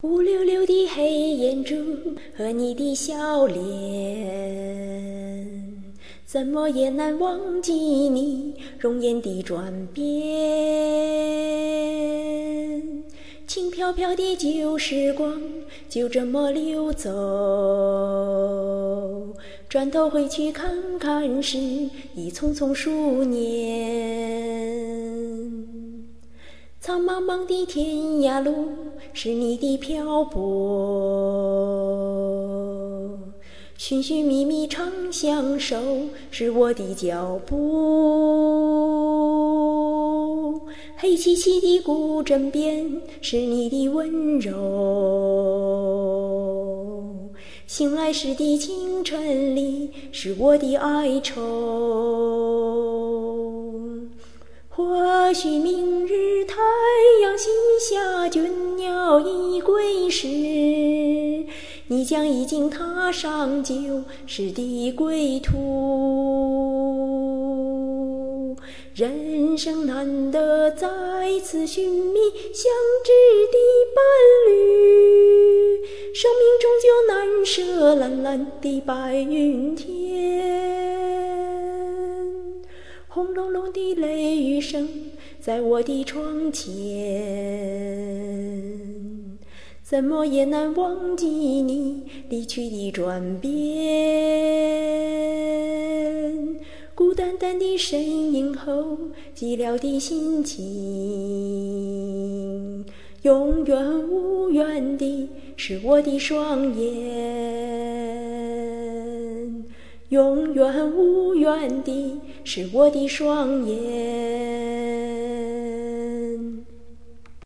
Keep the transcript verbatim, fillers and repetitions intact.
乌溜溜的黑眼珠和你的笑脸，怎么也难忘记你容颜的转变。轻飘飘的旧时光就这么流走，转头回去看看时已匆匆数年。苍茫茫的天涯路是你的漂泊，寻寻觅觅长相守是我的脚步。黑漆漆的古镇边是你的温柔，醒来时的清晨里是我的哀愁。或许明日太阳西下，倦鸟已归时，你将已经踏上旧时的归途。人生难得再次寻觅相知的伴侣，生命终究难舍蓝蓝的白云天。轰隆隆的雷雨声在我的窗前，怎么也难忘记你离去的转变。孤单单的身影后寂寥的心情，永远无缘的是我的双眼，永远无缘的是我的双眼。